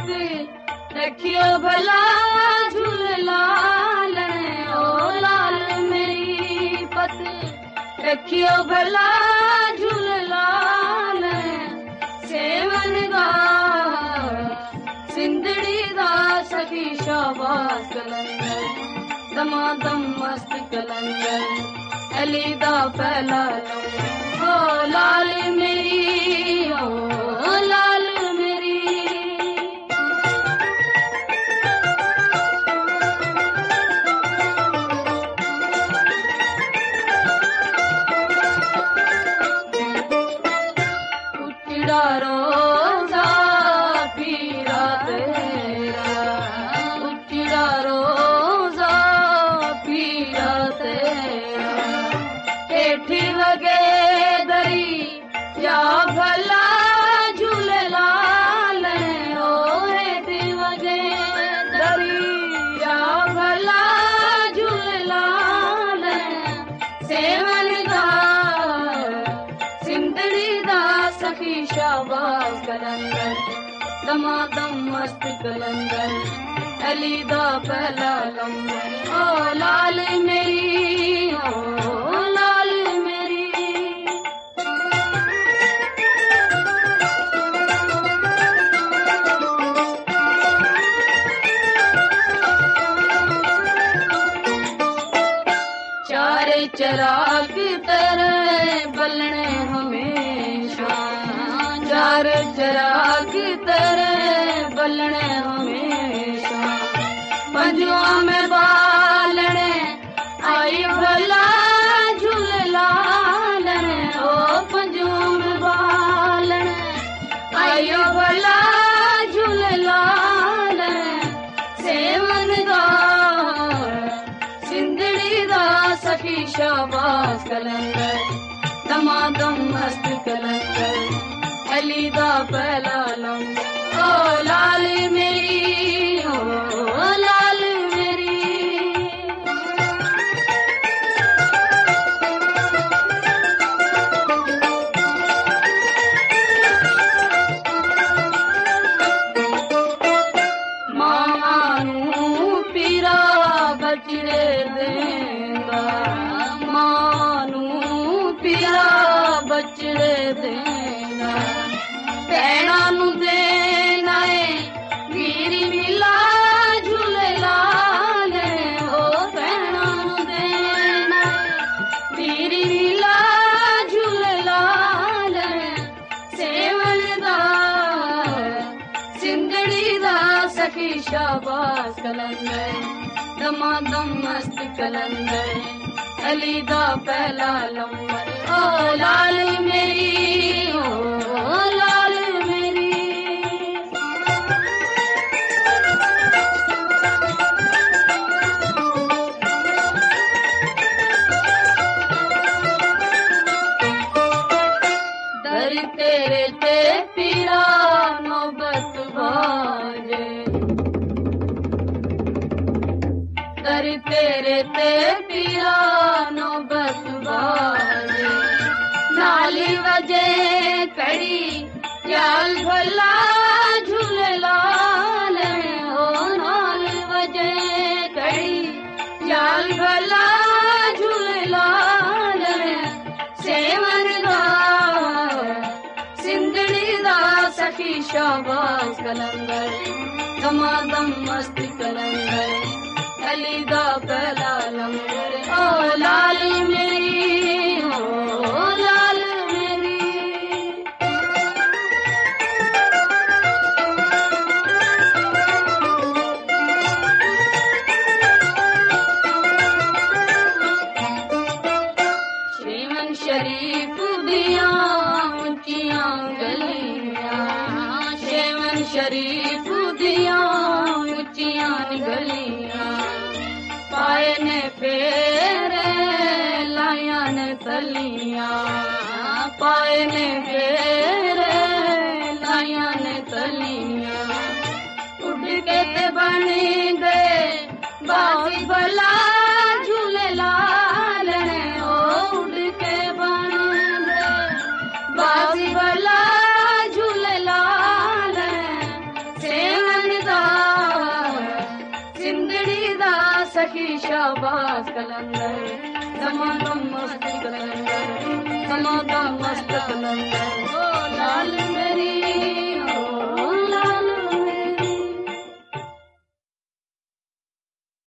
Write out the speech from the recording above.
पत रखियो भला झूलेलाल ओ लाल मेरी पत रखियो भला झूलेलाल सेवन दा सिंधड़ी दा सखी शाबाश कलंदर दमादम मस्त कलंदर अली दा पहला ओ लाल मेरी ओ लाल मेरी उचड़ा रोजा पीरा तेरा उचड़ा रोजा पीरा तेरा हेठी वगे दरी या भला झूलेलाल ओ हेठी वगे दरी या भला झूलेलाल सेवन दा सिंधड़ी दा सखी शाबाश कलंदर दमादम मस्त कलंदर अली दा पहला लंबर ओ लाल मेरी ओ लाल मेरी चारे चराग तेरे बलने हमेशा चार चराग तेरे बलने हमेशा पंजुआ में बालने आई भला झूलेलाल ओ पंजुआ में बालने आई भला झूलेलाल सेवन दा सिंधड़ी दा सखी शाबाश कलंदर दमादम मस्त कलंदर अली दा पहला लंबर ओ लाल मेरी ओ लाल मेरी मानू पीरा बचड़े देंगा मानू पीरा बचड़े देंगा पैणा नू देना है वीरी मिला झूलेलाल ओ पैणा नू देना वीरी मिला झूलेलाल सेवन दा सिंधड़ी दा सखी शाबाश कलंदर दमादम मस्त कलंदर अली दा पहला लंबर ओ लाल मेरी ओ लाल मेरी दर तेरे ते पीरा नौबत भाजे दर तेरे ते पीरा नौबत बाजे नाली वजे कड़ी याल भला झूलेलाल ओ नाल वजे कड़ी याल भला झूलेलाल सेवन दा सिंधड़ी दा सखी शाबाश कलंदर दमादम मस्त कलंदर अली दा पहला लंबर ओ लाल मेरी ओ लाल मेरी शेवन शरीफ दिया ऊंचियां गलियां शेवन शरीफ दिया ऊंचियां गलियां पाए ने फेरे लाया ने तलियां पाए ने फेरे लाया ने तलियां उड़ के ते बन गए बाई भला झूलेलाल ओ उड़ के बन गए बाई भला झूलेलाल सेवन रखी शाबाश कलंदर, दमादम मस्त कलंदर, दमादम मस्त कलंदर। ओ लाल मेरी